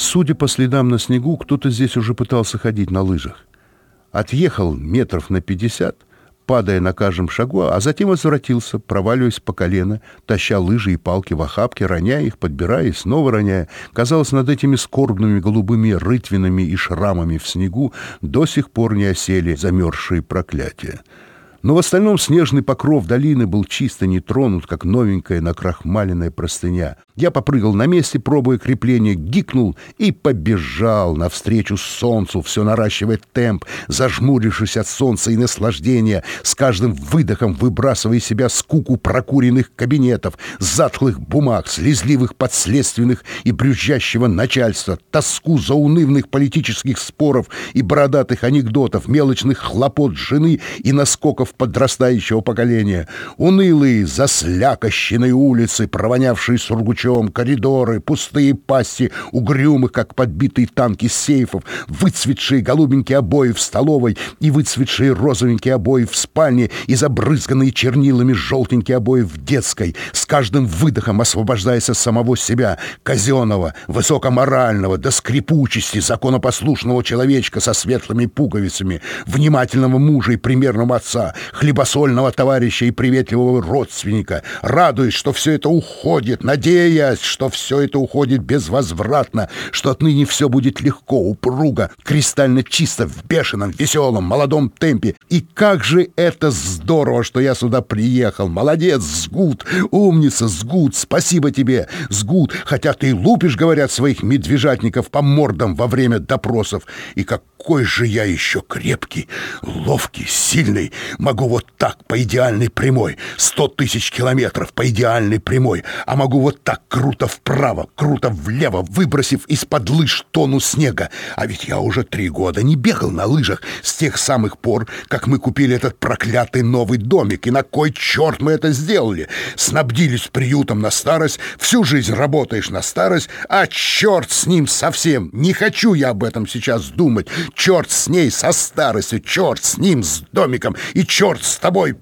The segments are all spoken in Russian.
Судя по следам на снегу, кто-то здесь уже пытался ходить на лыжах. Отъехал метров на 50, падая на каждом шагу, а затем возвратился, проваливаясь по колено, таща лыжи и палки в охапке, роняя их, подбирая и снова роняя. Казалось, над этими скорбными голубыми рытвинами и шрамами в снегу до сих пор не осели замерзшие проклятия. Но в остальном снежный покров долины был чисто не тронут, как новенькая накрахмаленная простыня. Я попрыгал на месте, пробуя крепление, гикнул и побежал навстречу солнцу, все наращивая темп, зажмурившись от солнца и наслаждения, с каждым выдохом выбрасывая из себя скуку прокуренных кабинетов, затхлых бумаг, слезливых подследственных и брюзжащего начальства, тоску заунывных политических споров и бородатых анекдотов, мелочных хлопот жены и наскоков подрастающего поколения, унылые заслякощенные улицы, провонявшие сургучом, коридоры, пустые пасти угрюмых, как подбитые танки сейфов, выцветшие голубенькие обои в столовой и выцветшие розовенькие обои в спальне и забрызганные чернилами желтенькие обои в детской, с каждым выдохом освобождаясь от самого себя, казенного, высокоморального, до скрипучести законопослушного человечка со светлыми пуговицами, внимательного мужа и примерного отца, хлебосольного товарища и приветливого родственника, радуясь, что все это уходит, надеясь, что все это уходит безвозвратно, что отныне все будет легко, упруго, кристально чисто, в бешеном, веселом, молодом темпе. И как же это здорово, что я сюда приехал! Молодец, Сгут! Умница, Сгут! Спасибо тебе, Сгут! Хотя ты и лупишь, говорят, своих медвежатников по мордам во время допросов. И какой же я еще крепкий, ловкий, сильный! Могу вот так, по идеальной прямой, 100 тысяч километров по идеальной прямой, а могу вот так круто вправо, круто влево, выбросив из-под лыж тонну снега. А ведь я уже 3 года не бегал на лыжах с тех самых пор, как мы купили этот проклятый новый домик. И на кой черт мы это сделали? Снабдились приютом на старость, всю жизнь работаешь на старость, а черт с ним совсем. Не хочу я об этом сейчас думать. Черт с ней, со старостью, черт с ним, с домиком, и черт с тобой,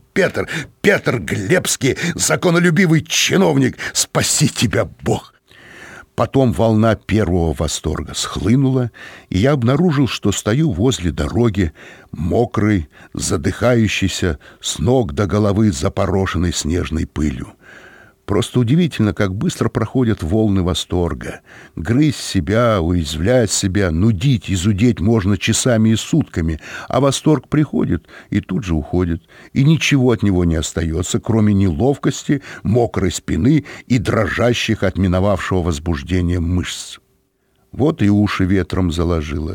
Петр Глебский, законолюбивый чиновник, спаси тебя Бог!» Потом волна первого восторга схлынула, и я обнаружил, что стою возле дороги, мокрый, задыхающийся, с ног до головы запорошенной снежной пылью. Просто удивительно, как быстро проходят волны восторга. Грызть себя, уязвлять себя, нудить и зудеть можно часами и сутками, а восторг приходит и тут же уходит, и ничего от него не остается, кроме неловкости, мокрой спины и дрожащих от миновавшего возбуждения мышц. Вот и уши ветром заложило.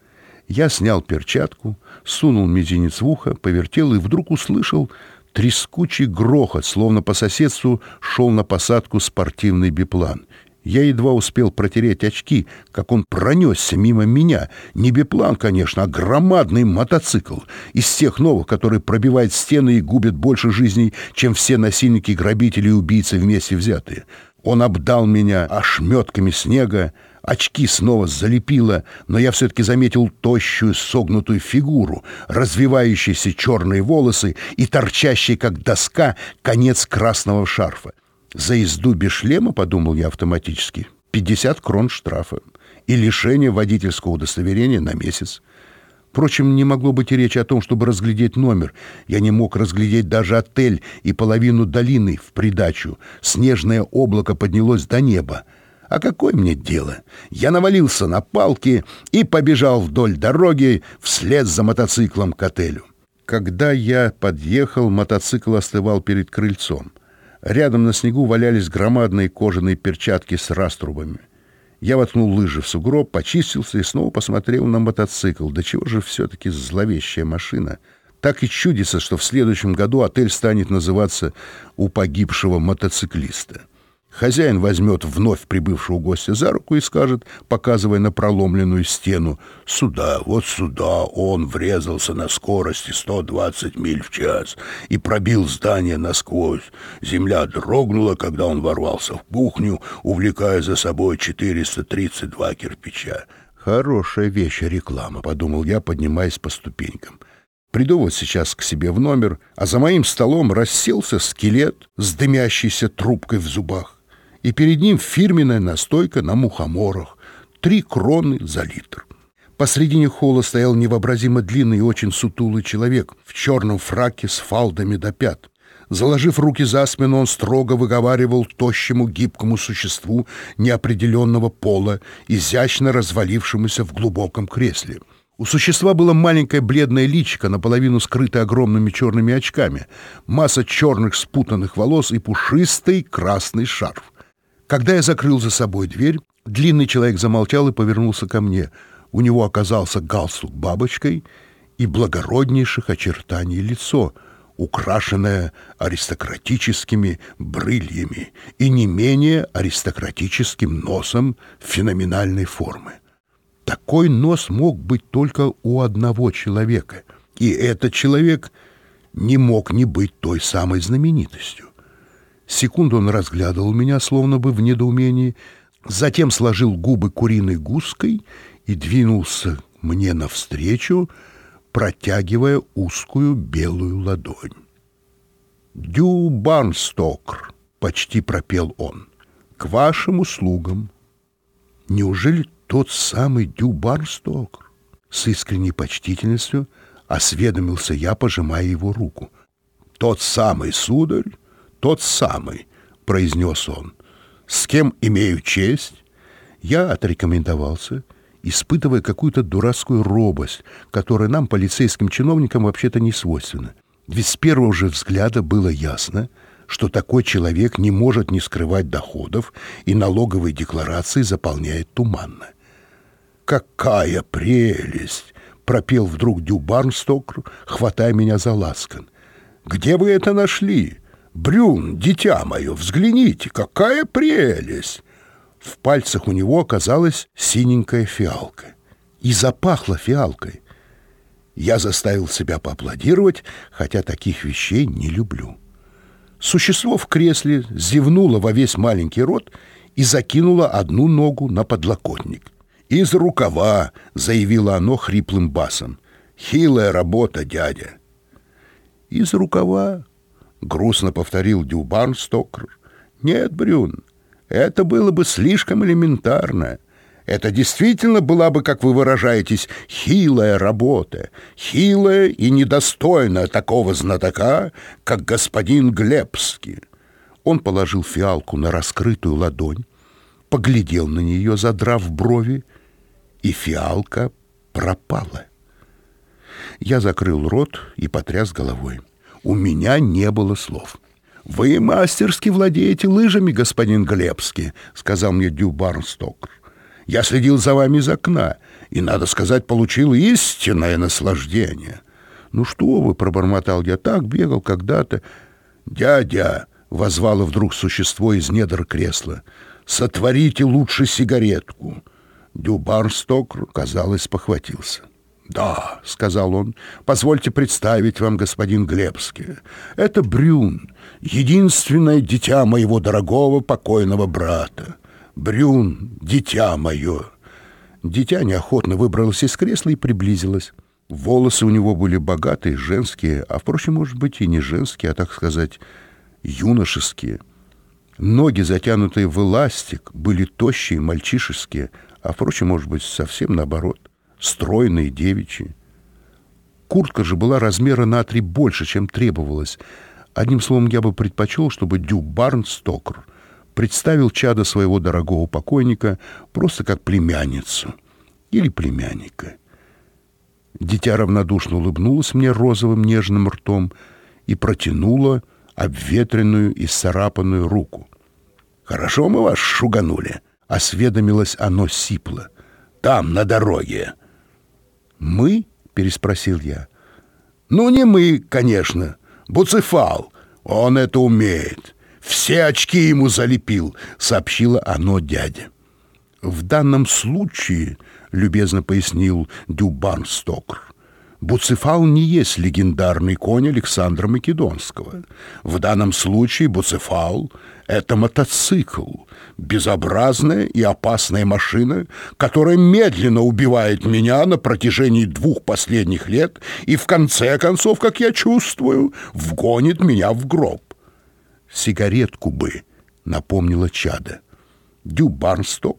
Я снял перчатку, сунул мизинец в ухо, повертел и вдруг услышал трескучий грохот, словно по соседству шел на посадку спортивный биплан. Я едва успел протереть очки, как он пронесся мимо меня. Не биплан, конечно, а громадный мотоцикл. Из тех новых, которые пробивают стены и губят больше жизней, чем все насильники, грабители и убийцы вместе взятые. Он обдал меня ошметками снега, очки снова залепило, но я все-таки заметил тощую согнутую фигуру, развивающиеся черные волосы и торчащий, как доска, конец красного шарфа. За езду без шлема, подумал я автоматически, 50 крон штрафа и лишение водительского удостоверения на месяц. Впрочем, не могло быть и речи о том, чтобы разглядеть номер. Я не мог разглядеть даже отель и половину долины в придачу. Снежное облако поднялось до неба. А какое мне дело? Я навалился на палки и побежал вдоль дороги вслед за мотоциклом к отелю. Когда я подъехал, мотоцикл остывал перед крыльцом. Рядом на снегу валялись громадные кожаные перчатки с раструбами. Я воткнул лыжи в сугроб, почистился и снова посмотрел на мотоцикл. Да чего же все-таки зловещая машина? Так и чудится, что в следующем году отель станет называться «У погибшего мотоциклиста». Хозяин возьмет вновь прибывшего гостя за руку и скажет, показывая на проломленную стену: «Сюда, вот сюда он врезался на скорости 120 миль в час и пробил здание насквозь. Земля дрогнула, когда он ворвался в кухню, увлекая за собой 432 кирпича». «Хорошая вещь реклама», — подумал я, поднимаясь по ступенькам. Приду вот сейчас к себе в номер, а за моим столом расселся скелет с дымящейся трубкой в зубах. И перед ним фирменная настойка на мухоморах. 3 кроны за литр. Посредине холла стоял невообразимо длинный и очень сутулый человек в черном фраке с фалдами до пят. Заложив руки за спину, он строго выговаривал тощему гибкому существу неопределенного пола, изящно развалившемуся в глубоком кресле. У существа было маленькое бледное личико, наполовину скрытое огромными черными очками, масса черных спутанных волос и пушистый красный шарф. Когда я закрыл за собой дверь, длинный человек замолчал и повернулся ко мне. У него оказался галстук бабочкой и благороднейших очертаний лицо, украшенное аристократическими брыльями и не менее аристократическим носом феноменальной формы. Такой нос мог быть только у одного человека, и этот человек не мог не быть той самой знаменитостью. Секунду он разглядывал меня, словно бы в недоумении, затем сложил губы куриной гуской и двинулся мне навстречу, протягивая узкую белую ладонь. «Дю Барнстокер», — почти пропел он, — «к вашим услугам». «Неужели тот самый Дю Барнстокер?» С искренней почтительностью осведомился я, пожимая его руку. «Тот самый, сударь, тот самый», — произнес он. «С кем имею честь?» Я отрекомендовался, испытывая какую-то дурацкую робость, которая нам, полицейским чиновникам, вообще-то не свойственна. Ведь с первого же взгляда было ясно, что такой человек не может не скрывать доходов и налоговые декларации заполняет туманно. «Какая прелесть!» — пропел вдруг Дю Барнстокер, хватая меня за лацкан. «Где вы это нашли? Брюн, дитя мое, взгляните, какая прелесть!» В пальцах у него оказалась синенькая фиалка. И запахло фиалкой. Я заставил себя поаплодировать, хотя таких вещей не люблю. Существо в кресле зевнуло во весь маленький рот и закинуло одну ногу на подлокотник. «Из рукава», — заявило оно хриплым басом. «Хилая работа, дядя». «Из рукава», — грустно повторил Дю Барнстокер. «Нет, Брюн, это было бы слишком элементарно. Это действительно была бы, как вы выражаетесь, хилая работа, хилая и недостойная такого знатока, как господин Глебский». Он положил фиалку на раскрытую ладонь, поглядел на нее, задрав брови, и фиалка пропала. Я закрыл рот и потряс головой. У меня не было слов. «Вы мастерски владеете лыжами, господин Глебский», — сказал мне Дю Барнстокер. «Я следил за вами из окна и, надо сказать, получил истинное наслаждение». «Ну что вы», — пробормотал я, — «так бегал когда-то». «Дядя», — воззвало вдруг существо из недр кресла, — «сотворите лучше сигаретку». Дю Барнстокер, казалось, спохватился. «Да», — сказал он, — «позвольте представить вам, господин Глебский. Это Брюн, единственное дитя моего дорогого покойного брата. Брюн, дитя мое». Дитя неохотно выбралось из кресла и приблизилось. Волосы у него были богатые, женские, а, впрочем, может быть, и не женские, а, так сказать, юношеские. Ноги, затянутые в эластик, были тощие, мальчишеские, а, впрочем, может быть, совсем наоборот, стройные, девичьи. Куртка же была размера на 3 больше, чем требовалось. Одним словом, я бы предпочел, чтобы Дю Барнстокер представил чадо своего дорогого покойника просто как племянницу или племянника. Дитя равнодушно улыбнулось мне розовым нежным ртом и протянуло обветренную и сцарапанную руку. «Хорошо мы вас шуганули», — осведомилось оно сипло. «Там, на дороге». «Мы?» — переспросил я. «Ну, не мы, конечно. Буцефал. Он это умеет. Все очки ему залепил», — сообщило оно дяде. «В данном случае, — любезно пояснил Дю Барнстокер, — Буцефал не есть легендарный конь Александра Македонского. В данном случае Буцефал — это мотоцикл, безобразная и опасная машина, которая медленно убивает меня на протяжении 2 последних лет и в конце концов, как я чувствую, вгонит меня в гроб». «Сигаретку бы», — напомнила чадо. Дю Барнстокер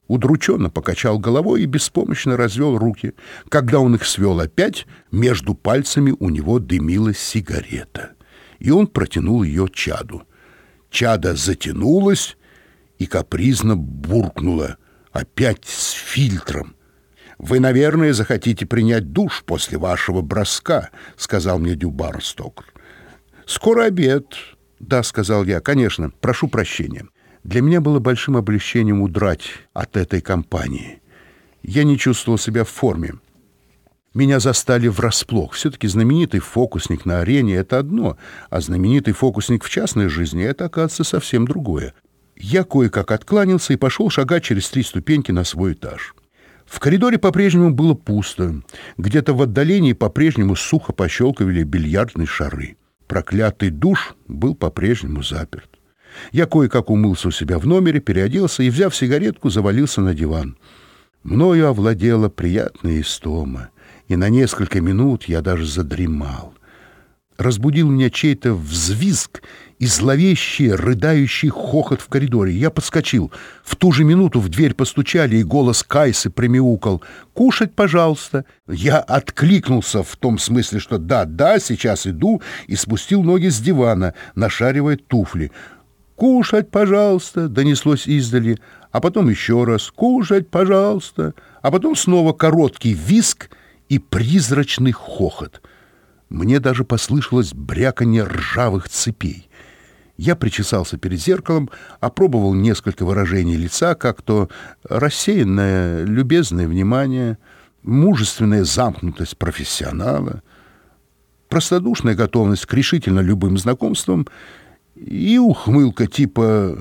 удрученно покачал головой и беспомощно развел руки. Когда он их свел опять, между пальцами у него дымилась сигарета. И он протянул ее Чаду. Чада затянулась и капризно буркнула, опять с фильтром. «Вы, наверное, захотите принять душ после вашего броска», — сказал мне Дюбар Стокер. «Скоро обед». «Да», — сказал я, — «конечно, прошу прощения». Для меня было большим облегчением удрать от этой компании. Я не чувствовал себя в форме. Меня застали врасплох. Все-таки знаменитый фокусник на арене — это одно, а знаменитый фокусник в частной жизни — это, оказывается, совсем другое. Я кое-как откланялся и пошел шагать через 3 ступеньки на свой этаж. В коридоре по-прежнему было пусто. Где-то в отдалении по-прежнему сухо пощелкивали бильярдные шары. Проклятый душ был по-прежнему заперт. Я кое-как умылся у себя в номере, переоделся и, взяв сигаретку, завалился на диван. Мною овладела приятная истома, и на несколько минут я даже задремал. Разбудил меня чей-то взвизг и зловещий рыдающий хохот в коридоре. Я подскочил. В ту же минуту в дверь постучали, и голос Кайсы примяукал: «Кушать, пожалуйста». Я откликнулся в том смысле, что да, сейчас иду, и спустил ноги с дивана, нашаривая туфли. «Кушать, пожалуйста», — донеслось издали, а потом еще раз: «Кушать, пожалуйста», а потом снова короткий визг и призрачный хохот. Мне даже послышалось бряканье ржавых цепей. Я причесался перед зеркалом, опробовал несколько выражений лица, как то рассеянное любезное внимание, мужественная замкнутость профессионала, простодушная готовность к решительно любым знакомствам и ухмылка типа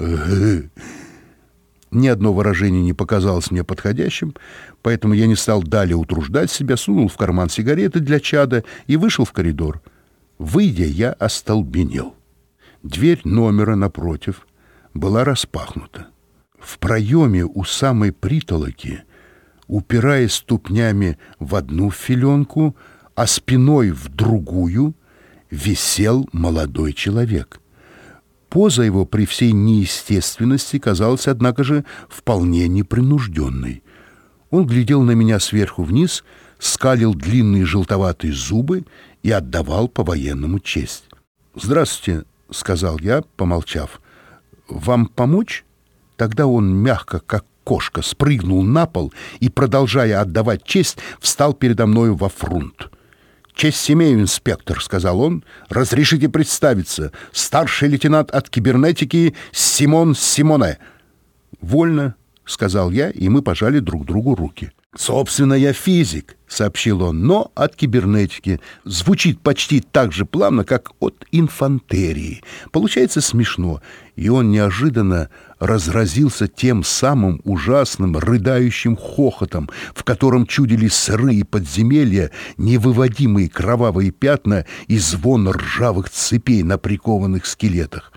Ни одно выражение не показалось мне подходящим, поэтому я не стал далее утруждать себя, сунул в карман сигареты для Чада и вышел в коридор. Выйдя, я остолбенел. Дверь номера напротив была распахнута. В проеме у самой притолоки, упираясь ступнями в одну филенку, а спиной в другую, висел молодой человек. Поза его при всей неестественности казалась, однако же, вполне непринужденной. Он глядел на меня сверху вниз, скалил длинные желтоватые зубы и отдавал по-военному честь. «Здравствуйте», — сказал я, помолчав. «Вам помочь?» Тогда он мягко, как кошка, спрыгнул на пол и, продолжая отдавать честь, встал передо мною во фрунт. «Честь имею, инспектор», — сказал он. «Разрешите представиться. Старший лейтенант от кибернетики Симон Симоне». «Вольно», — сказал я, и мы пожали друг другу руки. «Собственно, я физик», — сообщил он, — «но от кибернетики. Звучит почти так же плавно, как от инфантерии. Получается смешно». И он неожиданно разразился тем самым ужасным рыдающим хохотом, в котором чудились сырые подземелья, невыводимые кровавые пятна и звон ржавых цепей на прикованных скелетах.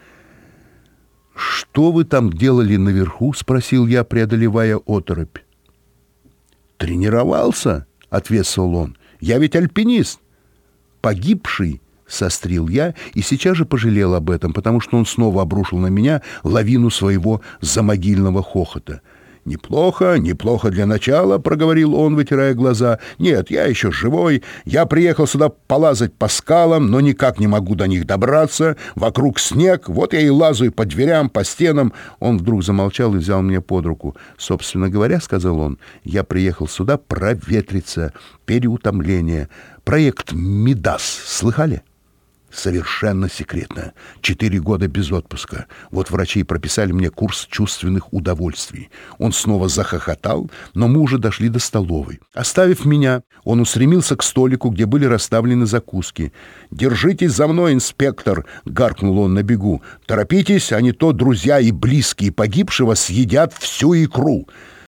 «Что вы там делали наверху?» — спросил я, преодолевая оторопь. «Тренировался», — ответствовал он. «Я ведь альпинист». «Погибший», — сострил я, и сейчас же пожалел об этом, потому что он снова обрушил на меня лавину своего замогильного хохота. «Неплохо, неплохо для начала», — проговорил он, вытирая глаза. «Нет, я еще живой. Я приехал сюда полазать по скалам, но никак не могу до них добраться. Вокруг снег, вот я и лазаю по дверям, по стенам». Он вдруг замолчал и взял меня под руку. «Собственно говоря, — сказал он, — я приехал сюда проветриться, переутомление. Проект «Мидас» слыхали?» Совершенно секретно. 4 года без отпуска. Вот врачи прописали мне курс чувственных удовольствий. Он снова захохотал, но мы уже дошли до столовой. Оставив меня, он устремился к столику, где были расставлены закуски. «Держитесь за мной, инспектор!» — гаркнул он на бегу. «Торопитесь, а не то друзья и близкие погибшего съедят всю икру!»